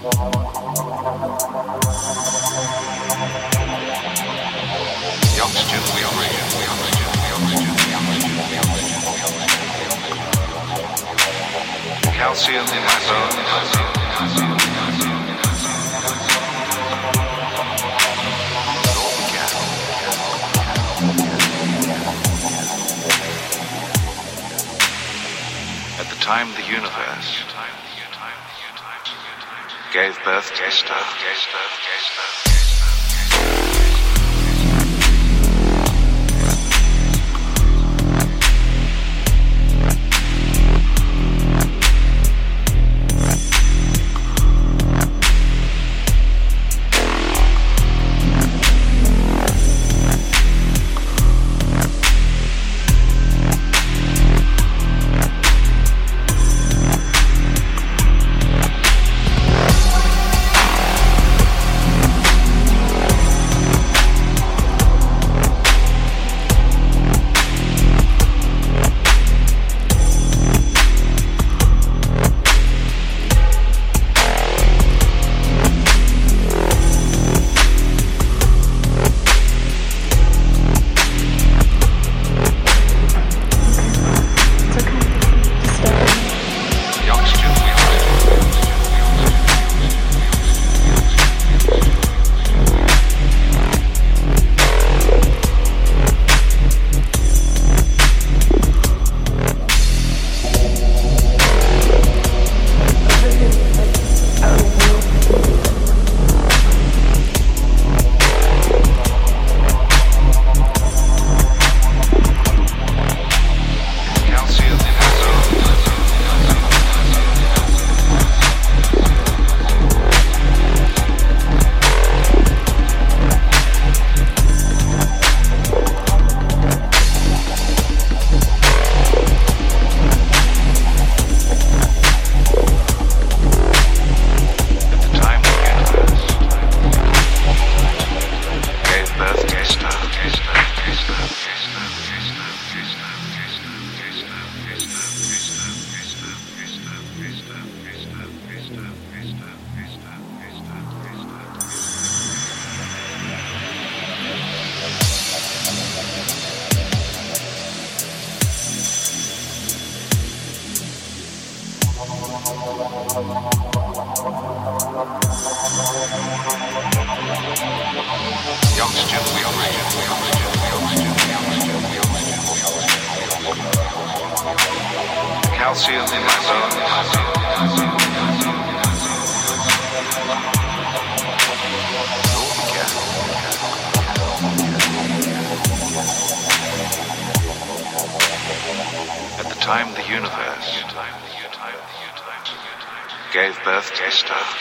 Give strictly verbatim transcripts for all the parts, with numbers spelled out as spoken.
Calcium in my bones. At the time the universe gave birth to stuff. Calcium in my bones. At the time the universe gave birth to stuff.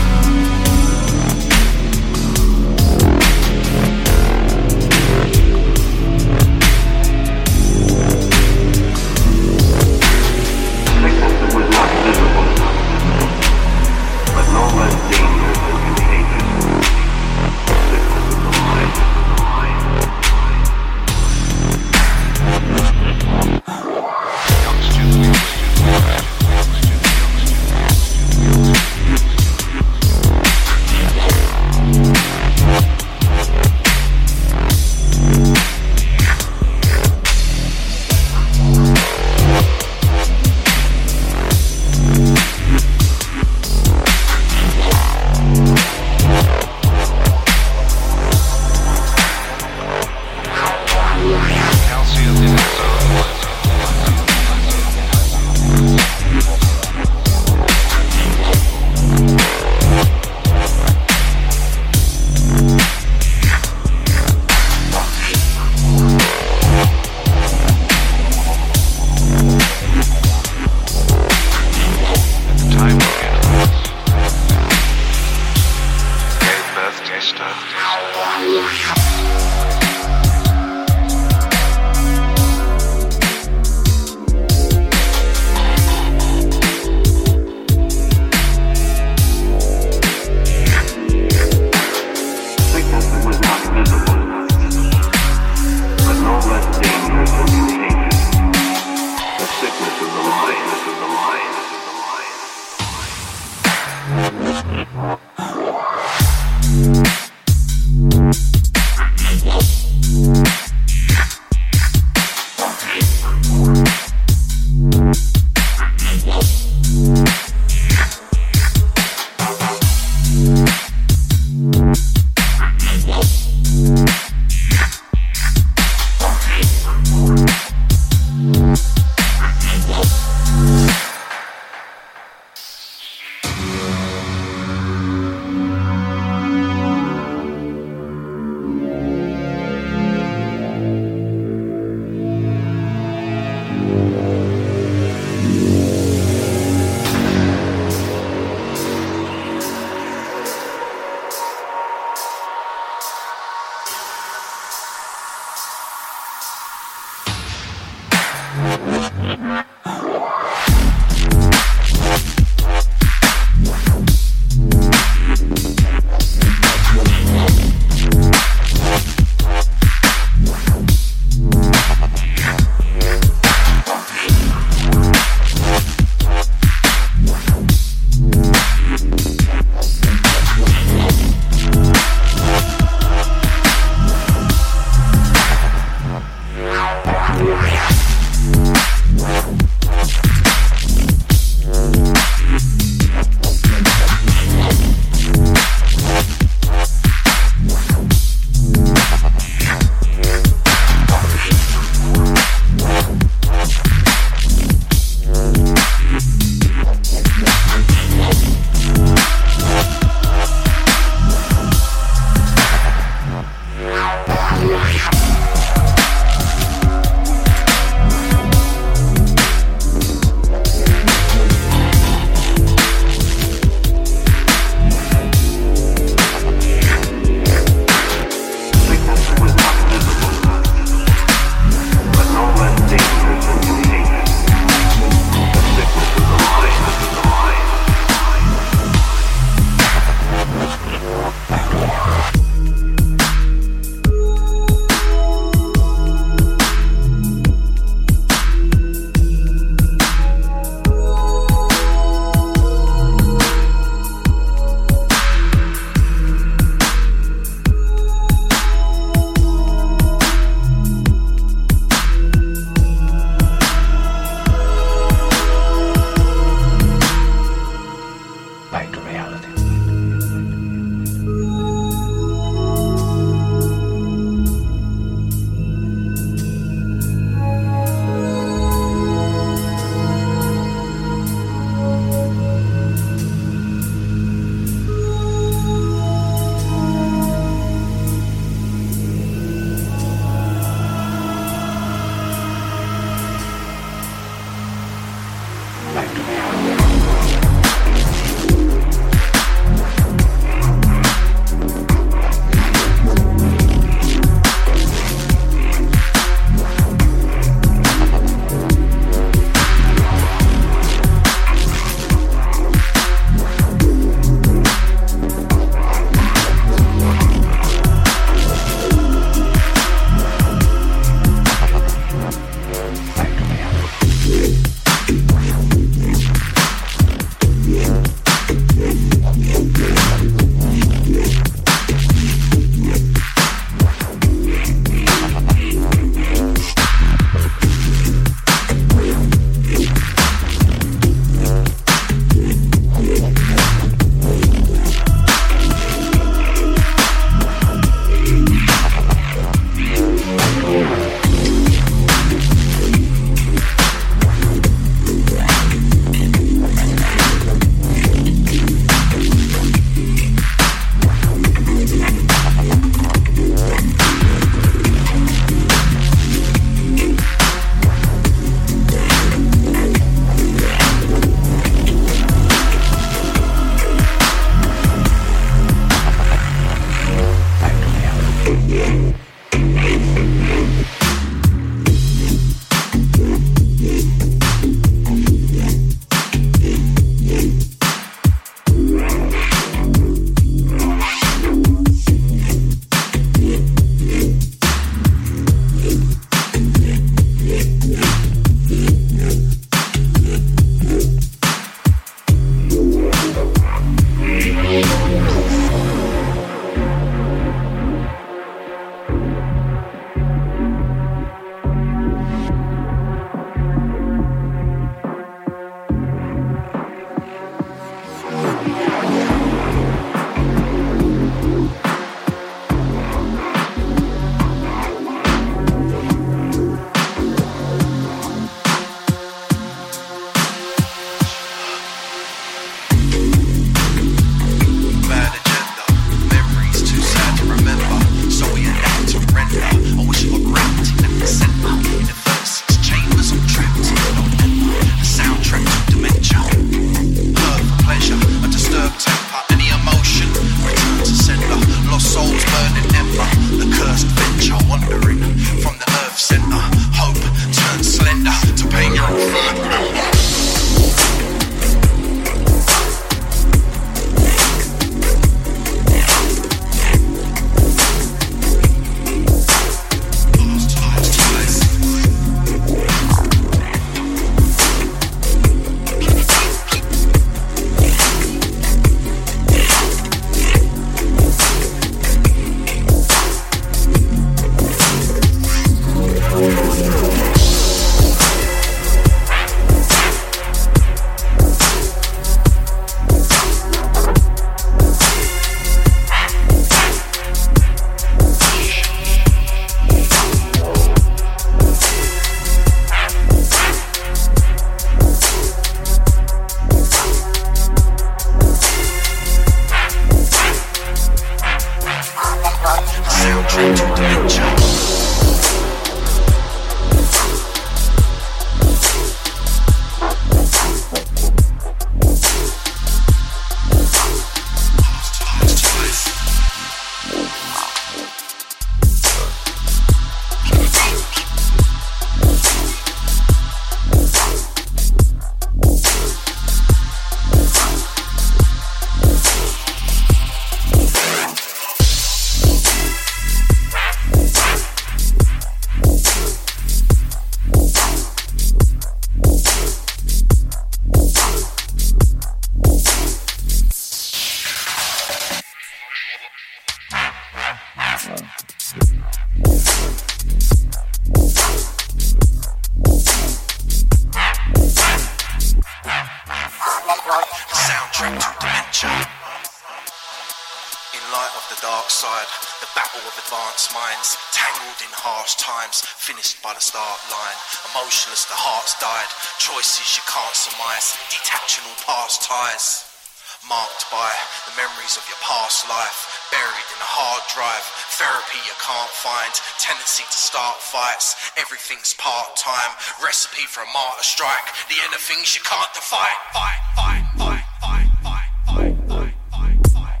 dark side, the battle of advanced minds, tangled in harsh times, finished by the start line. Emotionless, the heart's died, choices you can't surmise, detaching all past ties. Marked by the memories of your past life, buried in a hard drive, therapy you can't find, tendency to start fights, everything's part-time, recipe for a martyr strike, the inner things you can't defy. Fight, fight, fight, fight, fight, fight, fight, fight, fight,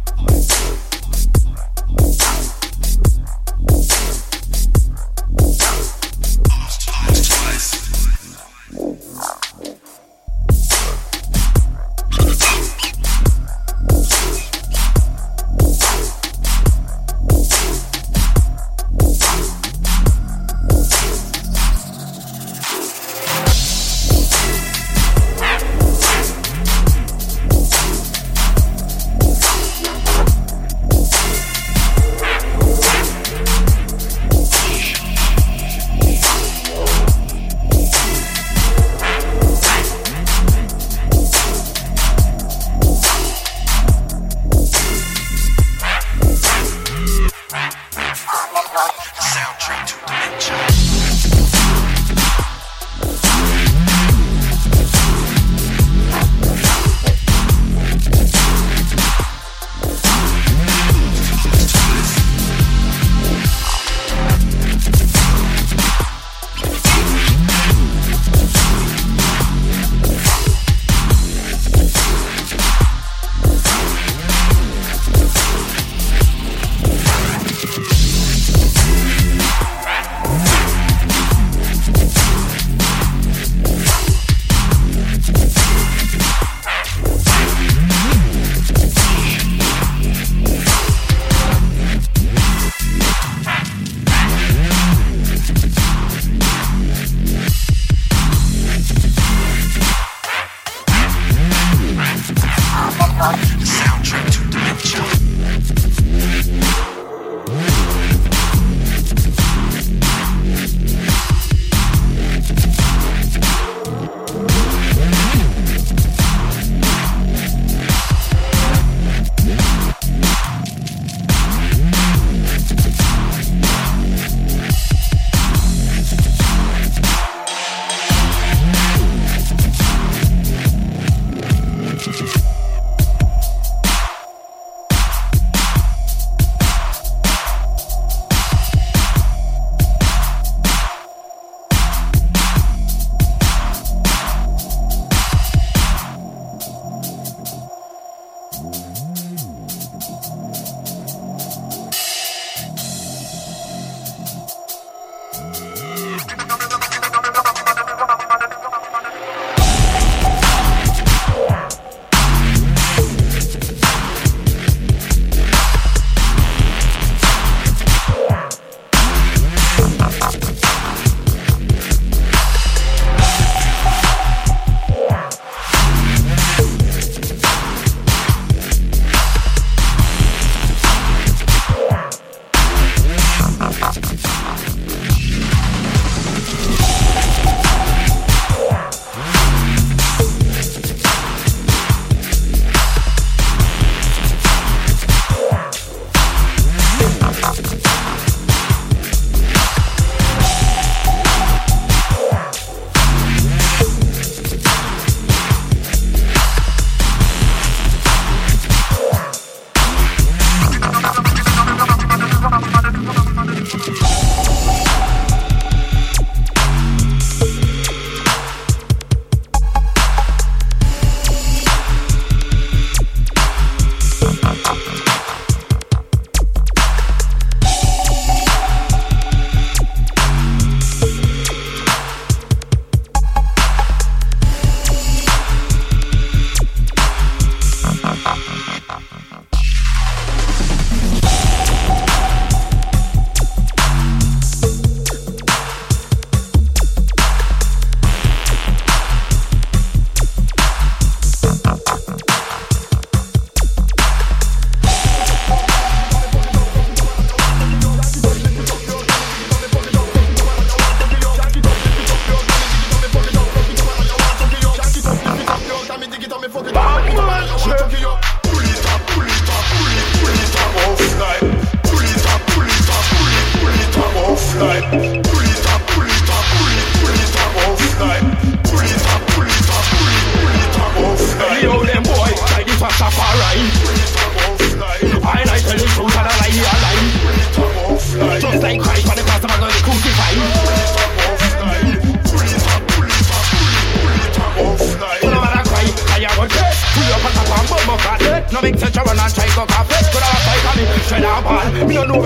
past ties.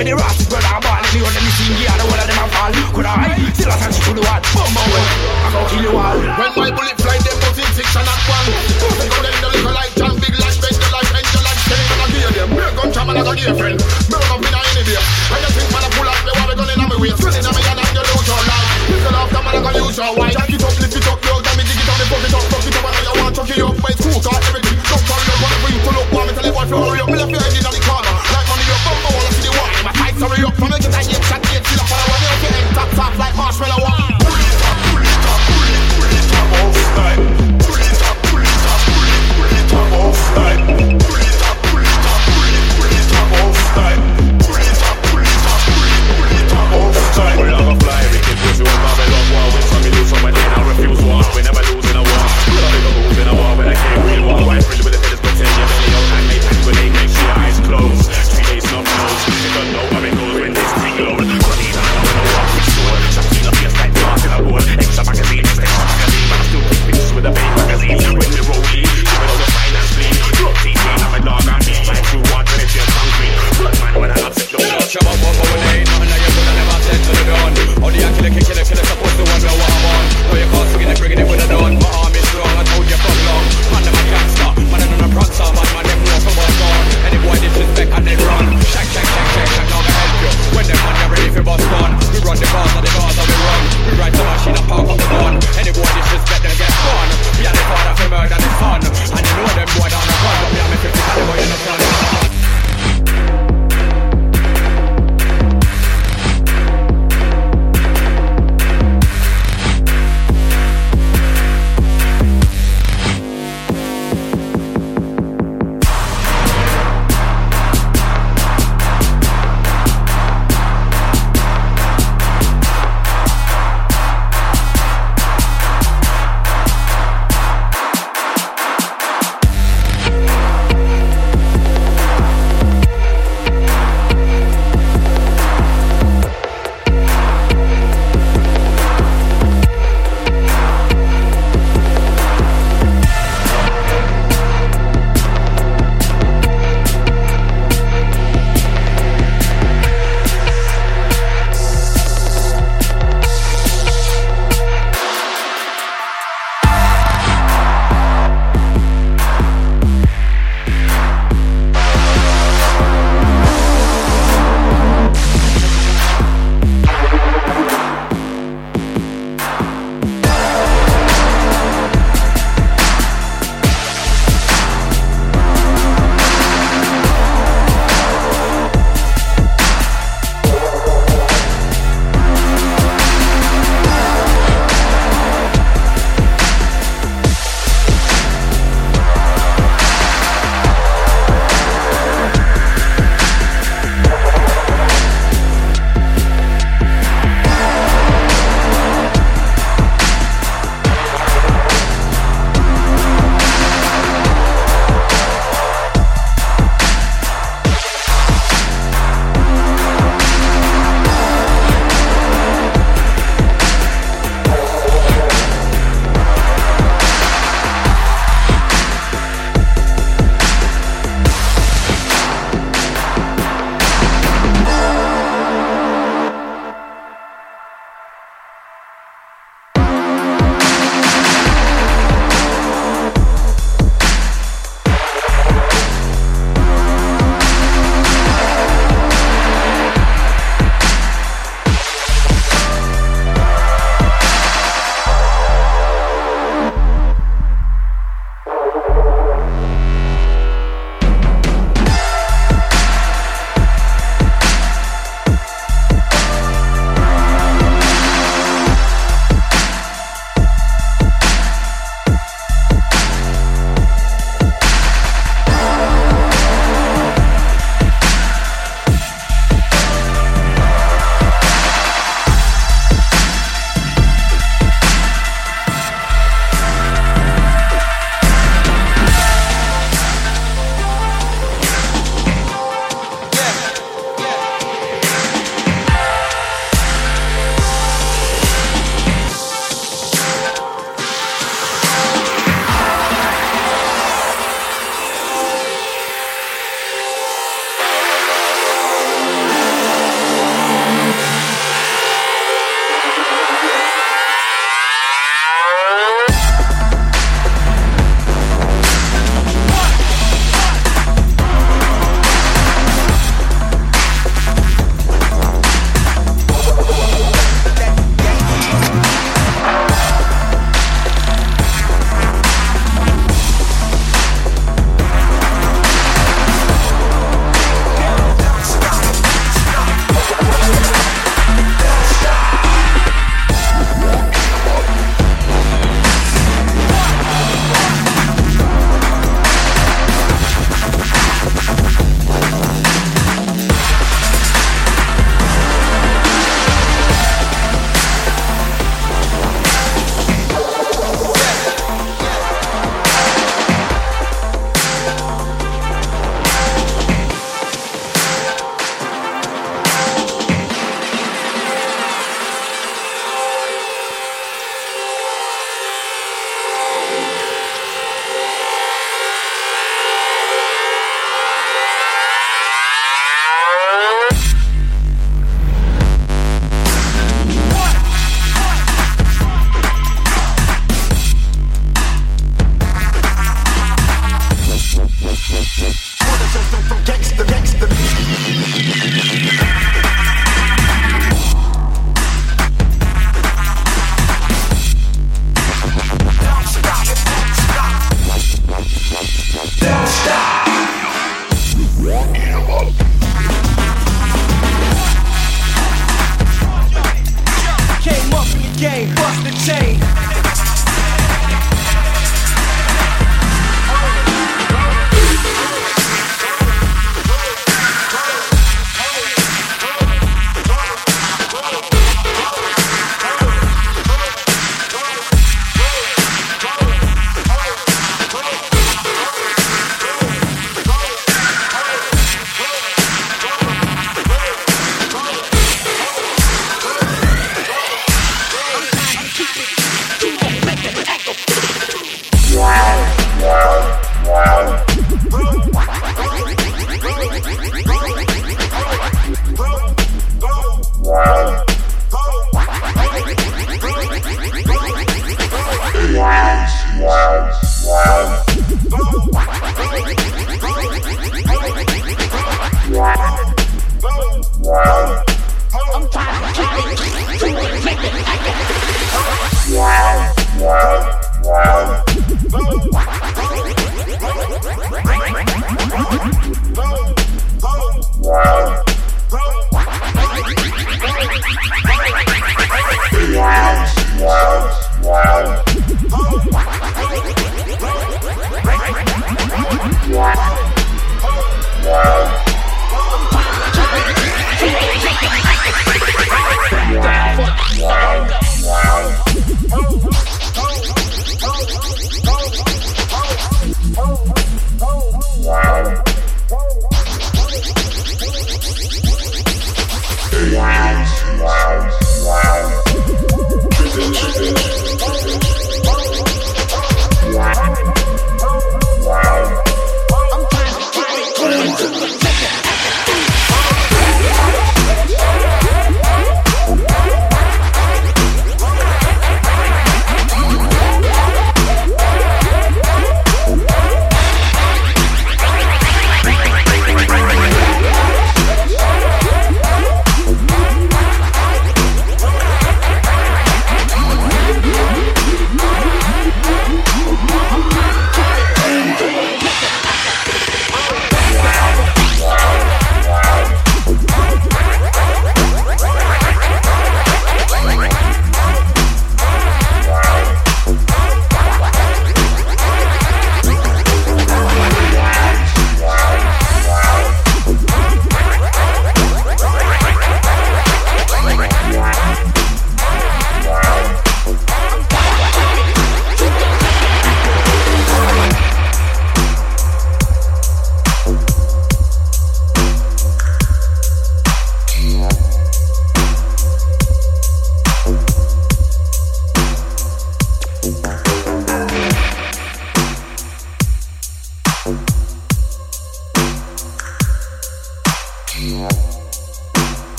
When the rashes brother are ball, and the other missing gear, the whole of them are fall. Could I still a touch to the wall? Boom, boom, boom. I go kill you all. When my bullet fly, them put in six and not one. They go them the little like John, big like bend the like angel like stay and I hear them. Me a gun jam and I go dear friend. Me run up in a any day. And you think man a pull out, me want me gun in a me waist. Run in a me and I'm your lose your life. Listen after man I go use your wife. Jack it up, lift it up, yo, damn it, dig it up, me fuck it up, fuck it up, and I want to chuck it up. But it's cool, got everything. Don't call you, want for you to look warm. Me tell you what to hurry up. Me left your head in the corner. Like money your bumper, all I see the wall. My tights hurry up, from me get a hit, shot, get till I follow. When you get top, top, like marshmallow wall. Pull it up, pull it up, pull it, pull it up off time. Pull it up, pull it up, pull it, pull it up off time. Pull it up, pull it up, pull it, pull it up off time. Pull it up, pull it up, pull it, pull it up off time. We're not gonna fly, we can push you on Babylon war. Win some, we lose some, but then I refuse war. We never lose in a war. We never lose in a war, but I can't win war.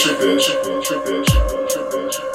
tripping, tripping, tripping, tripping, tripping, tripping.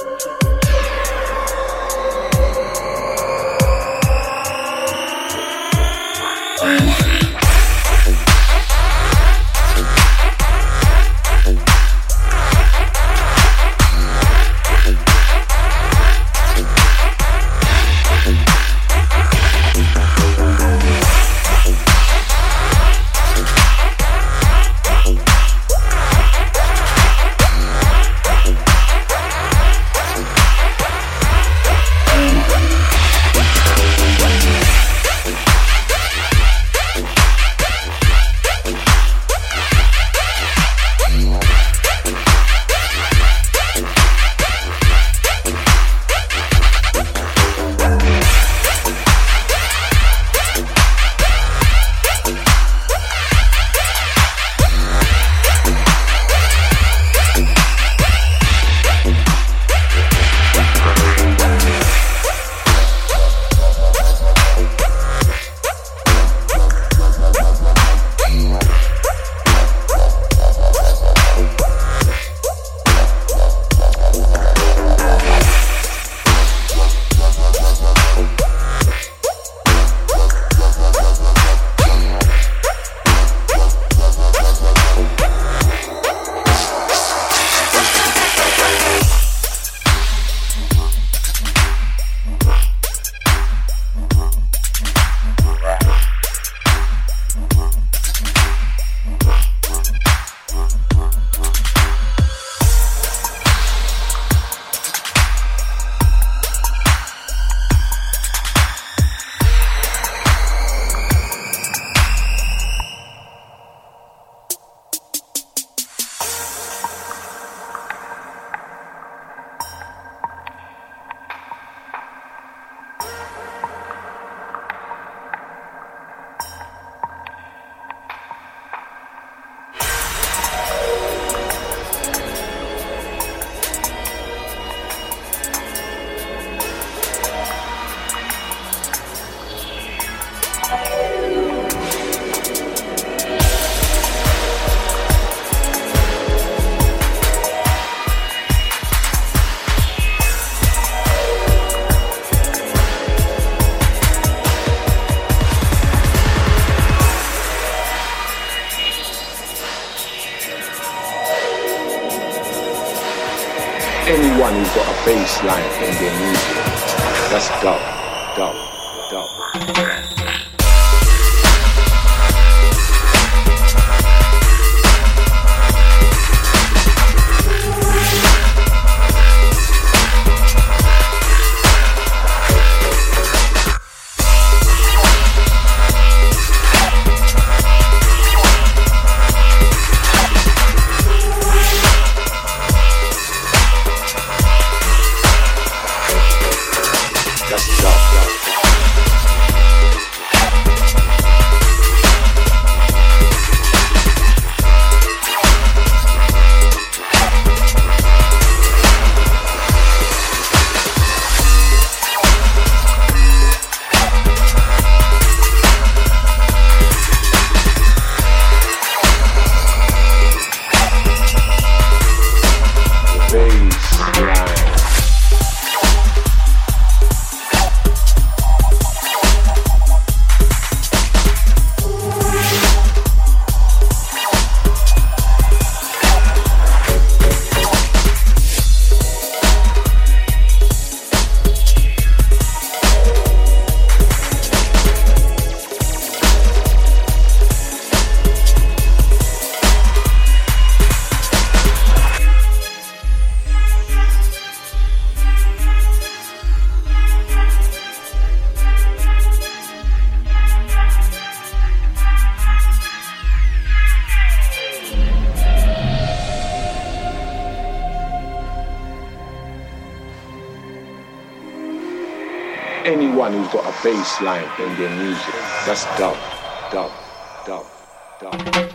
Anyone who's got a bass line in their music, that's dub, dub, dub. That's dub, dub. Anyone who's got a bass line in their music, that's dub, dub, dub, dub.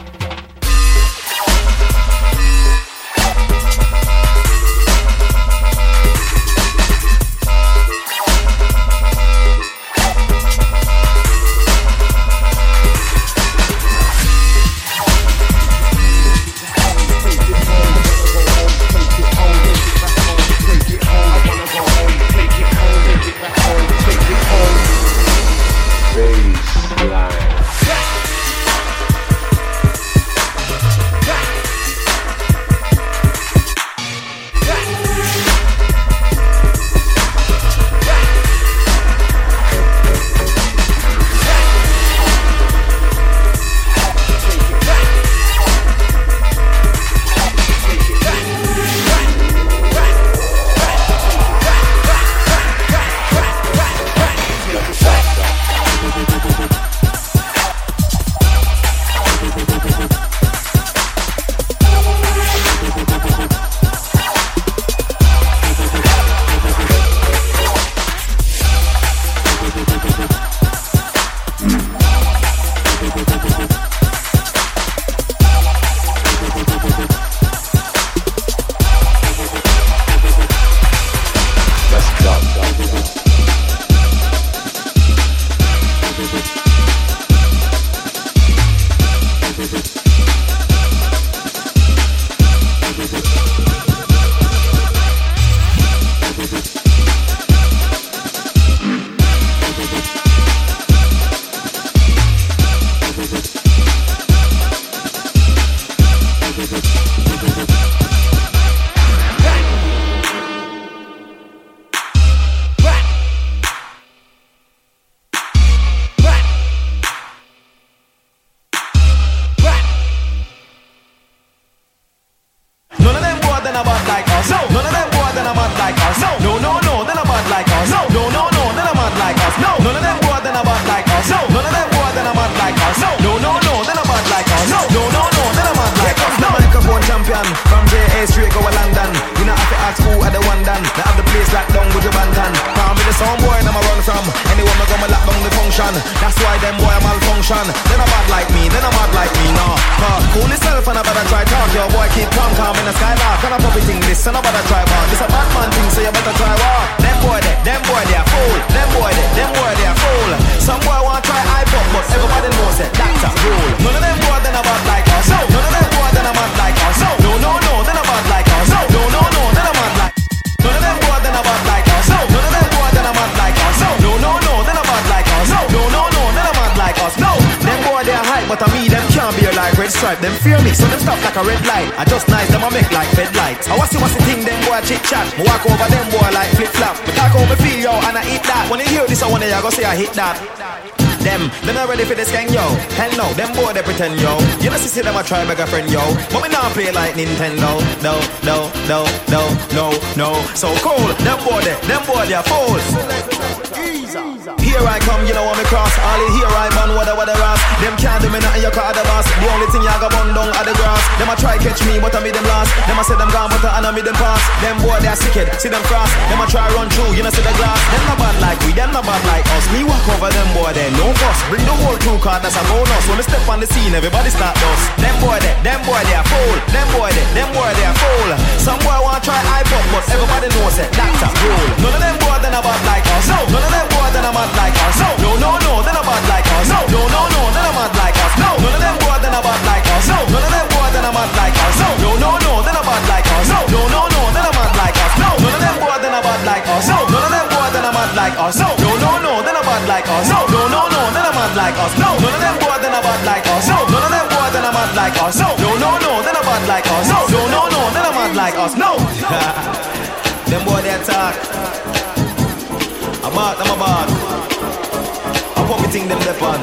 them a bad like us. No, none of them boy them a mad like us. No, no, no, no, them a bad like us. No, no, no, no, them a mad like us. No, none of them boy them a bad like us. No, none of them boy them a mad like us. No, no, no, no, them a bad like us. No, no, no, no, them a mad like us. The microphone champion from J A straight go to London. You know have to ask who are the one done. They have the place locked down with your bantan. Call me the sound boy them a run from. Anyone me go me lock down the function. That's why them boy a malfunction. They not bad like me, they not mad like me, no. Cause cool yourself and I better try talk. Your boy keep calm, calm in the skylark. And I probably think this and I better try walk. This a bad man thing, so you better try walk. Them boy they, them boy they a fool. Them boy they, them boy they a fool. Some boy want try iPod, but everybody knows that that's a rule. None of them boy they not bad like us. No, none of them boy they not mad like us. No, no, no, no, they not bad like us. No, no, no, no, they not mad like. None of them boy they not bad like us. No, none of them boy they not mad like us. No, no, no, no, they not bad like us. No, no, no, no, they not mad like us. No, them boy they a hype, but I me them can't be like red stripe. Them fear me, so them stop like a red light. I just nice them I make like red lights. I what's the what's the thing them boy chit chat. Me walk over them boy like flip flop. Me talk how me feel yo and I eat that. When you hear this I wanna you go say I hit that. Them, they not ready for this gang, yo. Hell no, them boy they pretend, yo. You know, see them a try beg a friend, yo. But we not play like Nintendo. No, no, no, no, no, no. So cool, them boy they, them boy they are fools. Here I come, you know what me cross. All in here I man, what the what the ras. Them can't do me nothing, you call the boss. The only thing you got bun down at the grass. Them a try catch me, but I made them last. Them a say them gone, but I made them pass. Them boy they are sicked, see them cross. Them a try run through, you know see the glass. Them not bad like we, them not bad like us. Me walk over them boy they no fuss. Bring the whole crew car, that's a bonus. When we step on the scene, everybody start dust. Them boy they, them boy they are fool. Them boy they, them boy they are fool. Some boy want try iPod, but everybody knows it, that's a rule. None of them boy they not bad like us. No, none of them boy they not mad like us. No, no, no, no, they not bad like us. No, no, no, no, they not mad like us. No, none of them boy they not bad like us. No, none of them boy they not mad like us. No, no, no, no, they not bad like us. No, no, no, no, they not mad like us. No, none of them boy they not bad like us. No, none of them boy they not mad like us. No, no, no, no, they not bad like us. No, no, no, no, they not mad like us. No, none of them boy they not bad like us. No, none of them boy they not mad like us. No, no, no, no, they not bad like us. No, no, no, no, they not mad like us. No. Them boy they attack. I'm out, I'm about. I put me thing them dep on.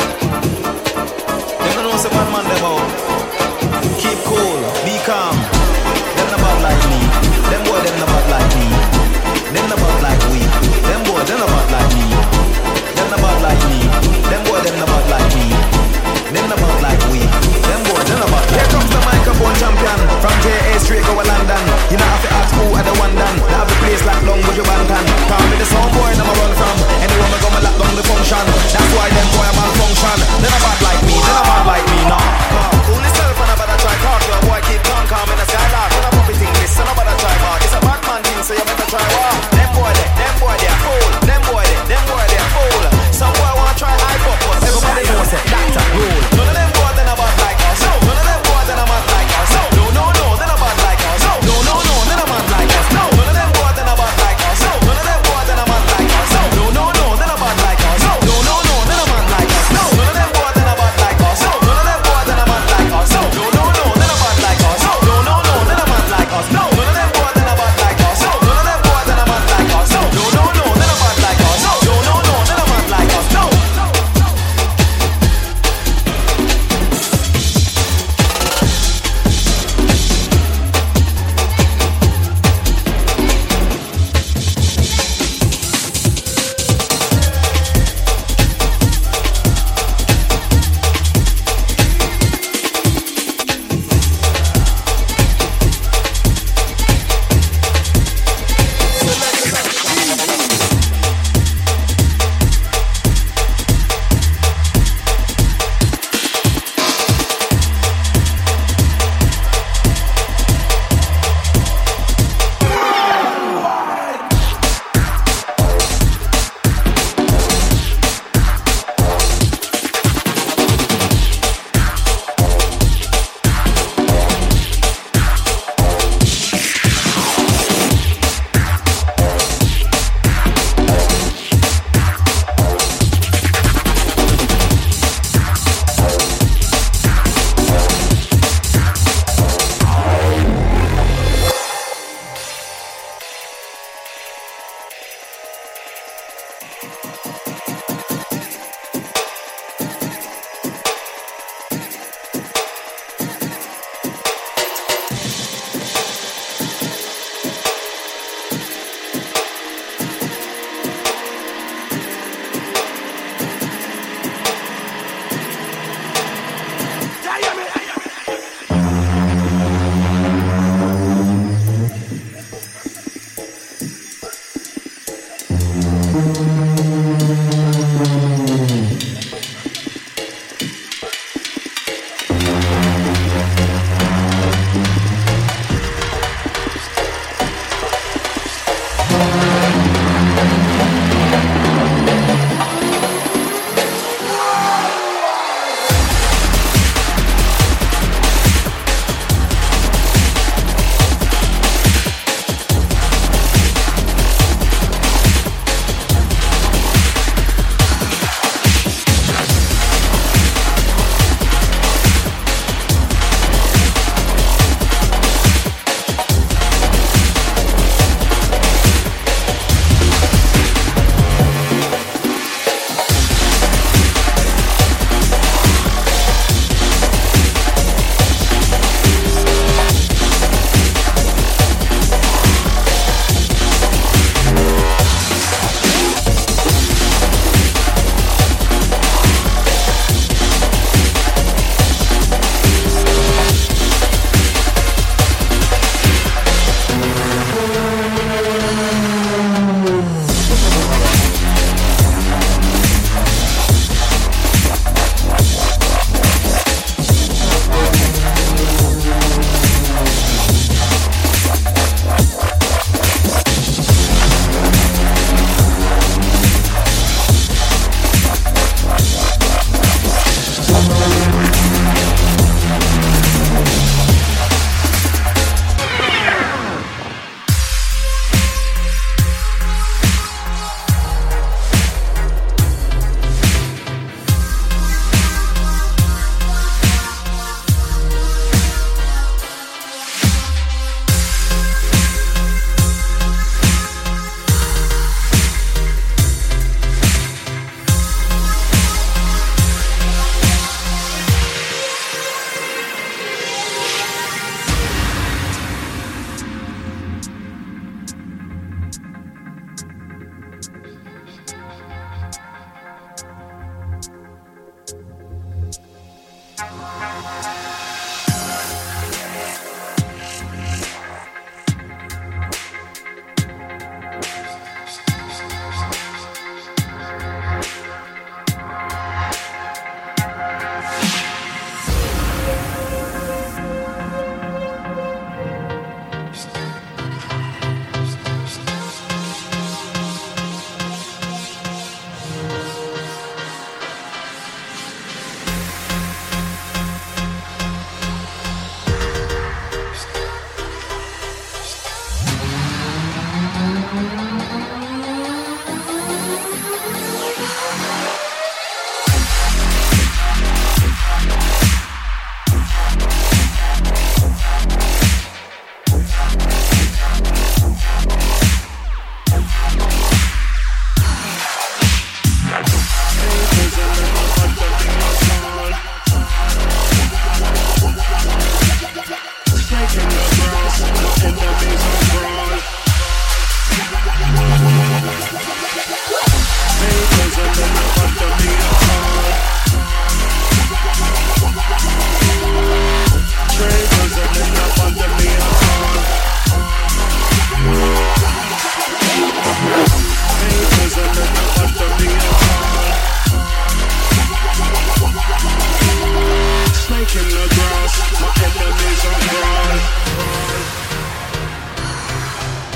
Them don't know say one man them out. Keep cool, be calm. Them not bad like me. Them boy them not bad like me. Them not bad like we. Them boy them not bad like me. Them not bad like me. Them boy them not bad like me. Them not bad like we. Them boy them not bad. Here comes the microphone champion from J A straight go to London. You know have to ask who are the one done. They have the place locked down with your bantan. Call me the sound boy them a run from. Anyone me go me lock down the function. That's why them boy a malfunction.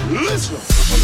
Listen.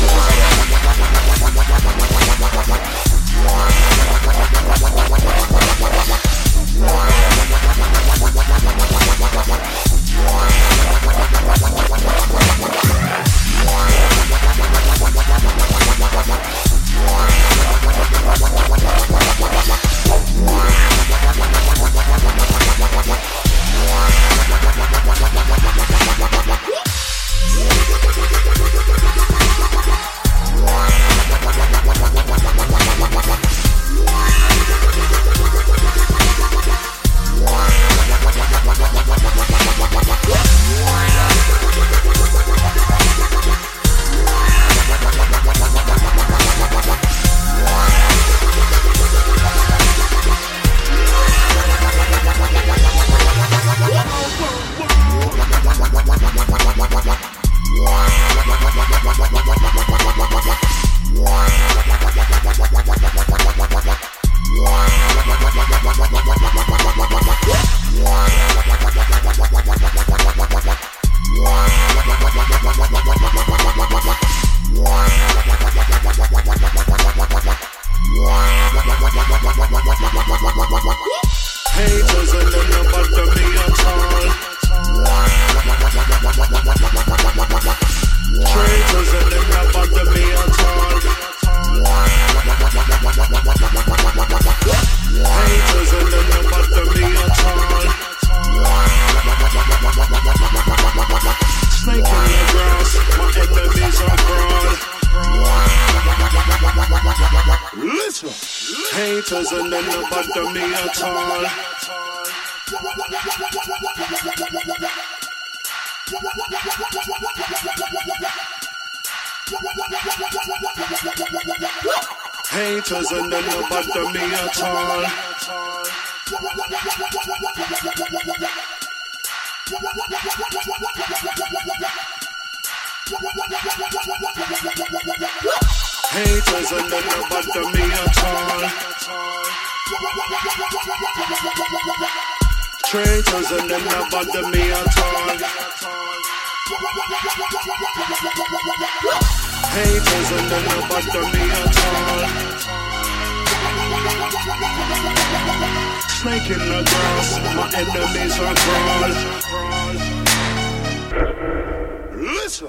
Haters and then no bother me at all. Haters and then no bother me at all. Haters and then no bother me at all. Traitors and then no bother me at all. Haters and then no bother me at all. Snake in the grass, my enemies are crawl. Listen.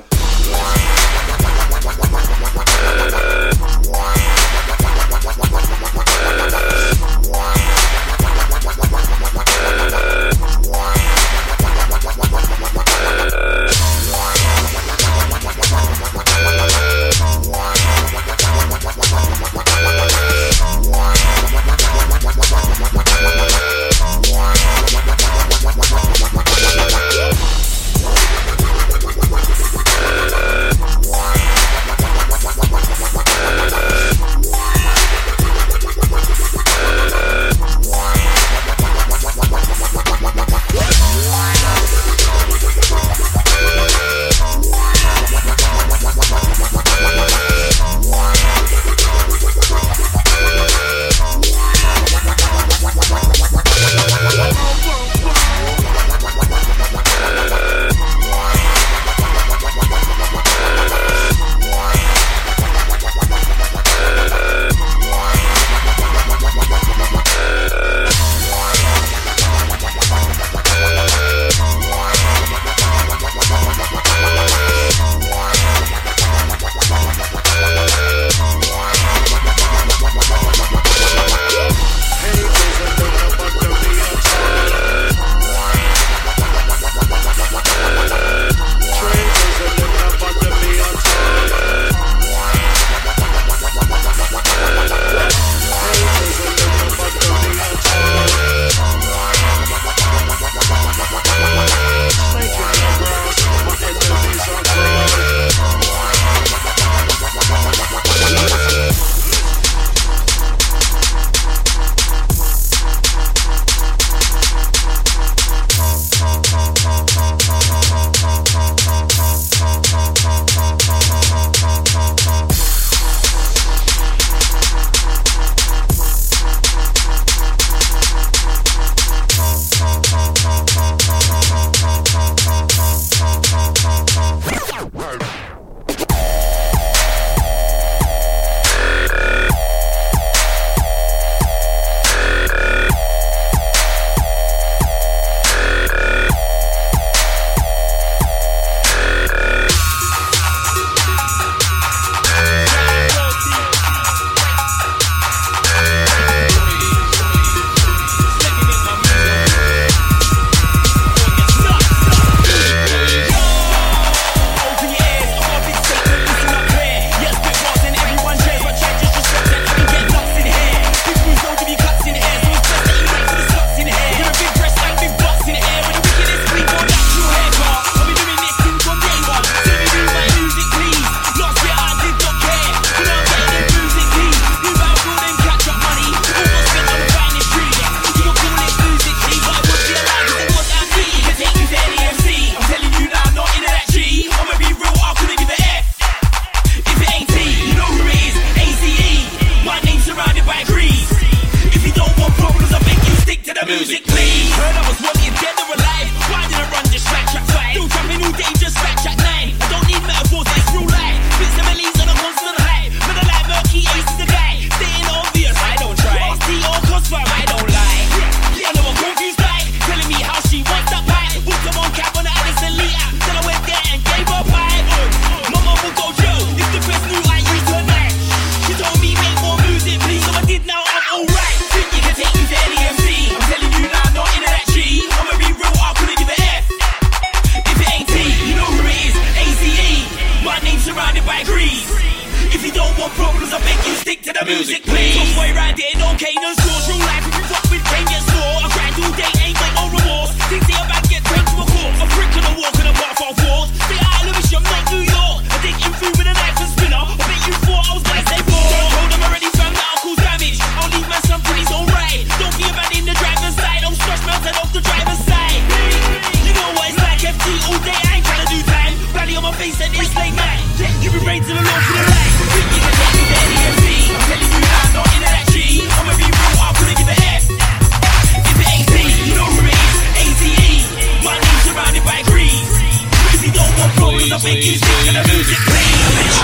grease. If you don't want problems, I beg you stick to the music, please. Top boy round here, no cane and sauce. Real life, if you fuck with pain, get sore. I grind all day, ain't got no remorse. Things see about get turned to a corpse. A brick on the walk and a path off walls. Stay out of Lewisham, not New York. I dig you through with a knife and spinner. I bet you thought I was gonna say more. Don't hold them already found out, I'll cause damage. I'll leave man something he's alright. Don't be a man in the driver's side. I'll stretch mountain off the driver's side. You know what it's like, F T all day, I ain't trying to do time. Valley on my face and it's late night. You be ready to the Lord for the light. Think you can take me to any M C. I'm telling you now, not into that G. I'ma be real, I couldn't give a F. If it ain't T, you know who it is. A T E, my name's surrounded by grease. If you don't want problems, I beg you stick to the music, please.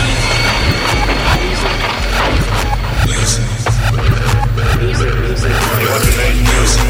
Listen. Music, music. What's the name? Music.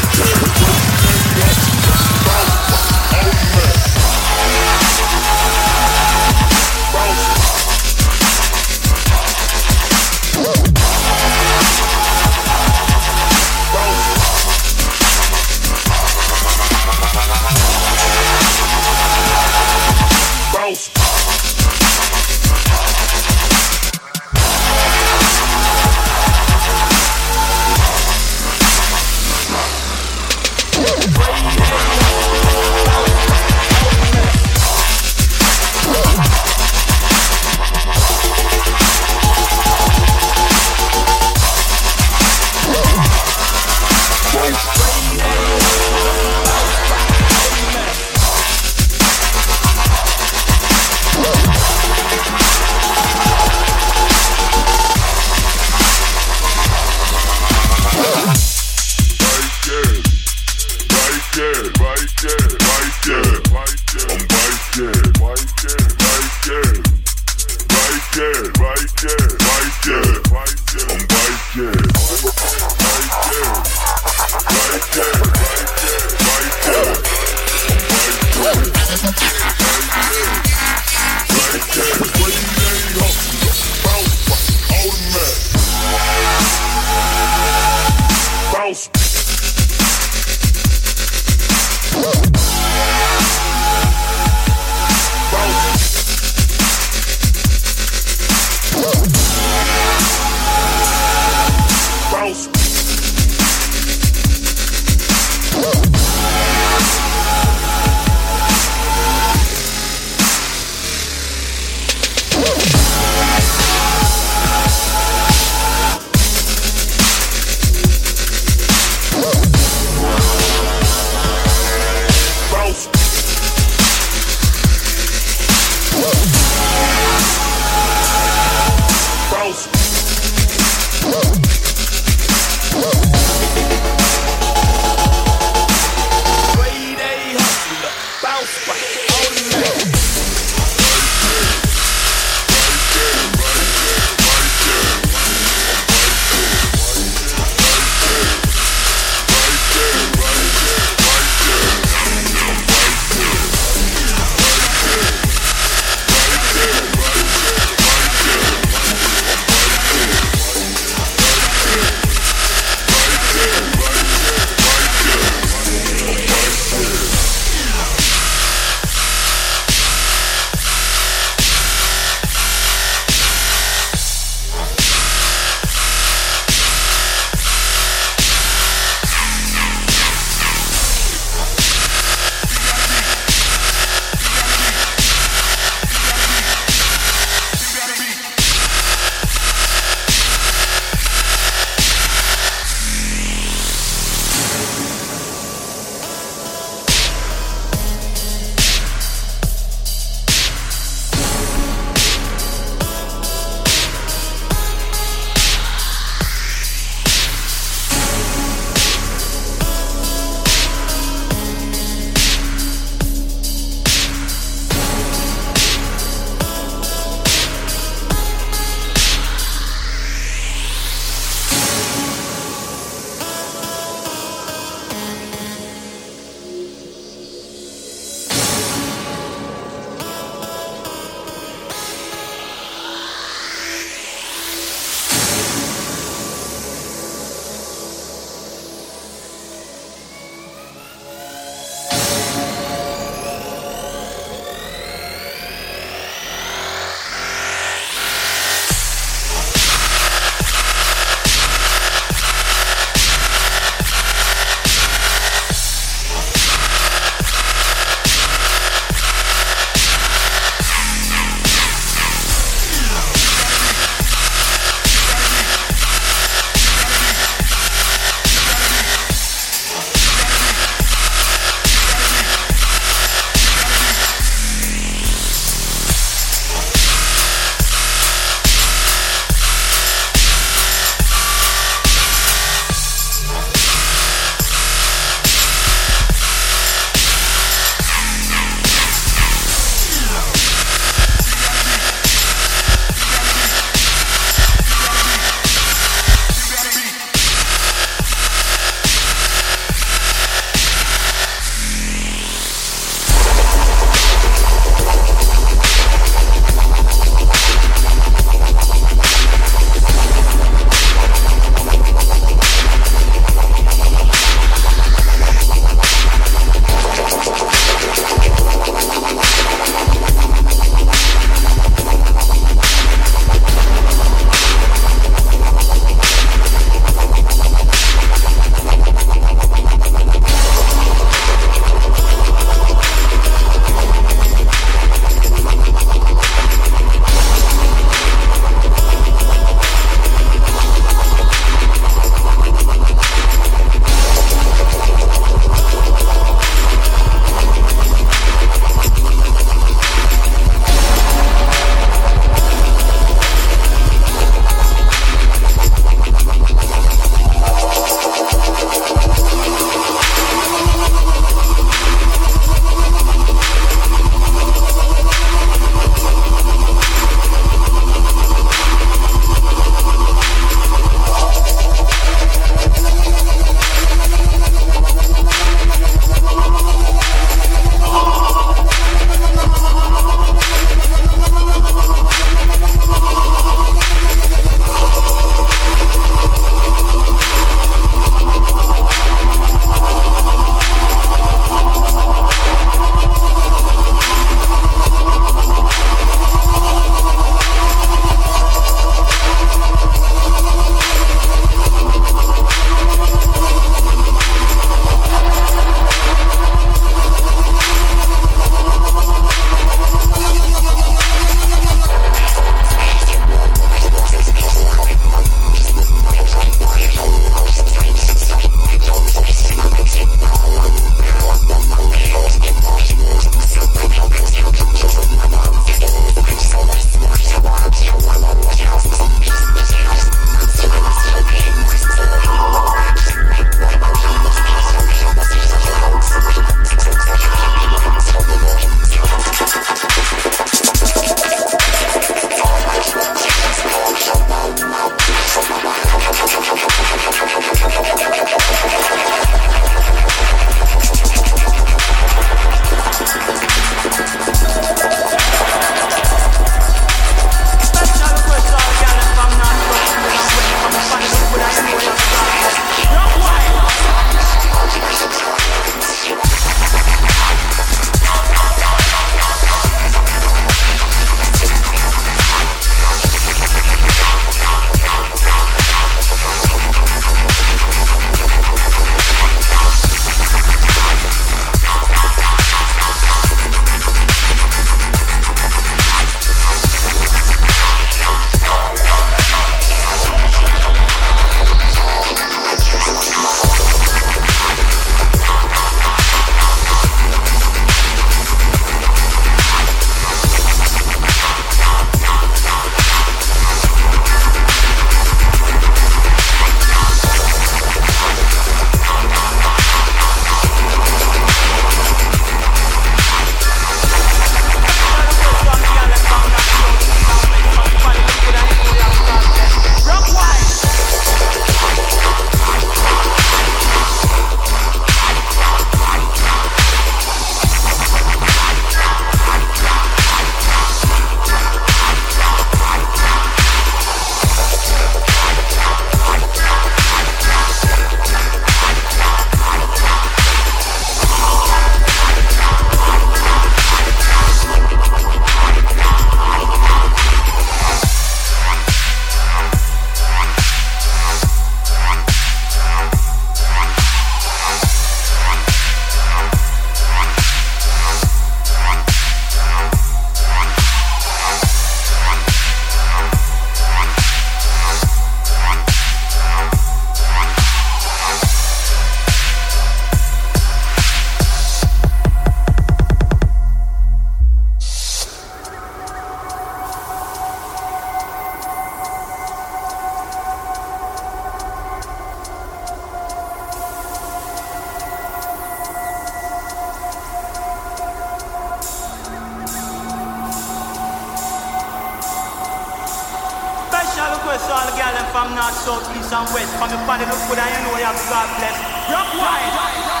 request all the girls from north, south, east and west. From your body look good and you know you have to God bless. Rock wide.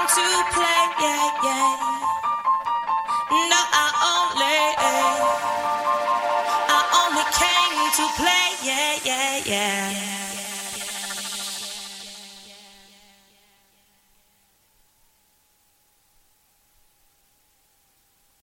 to play, yeah, yeah.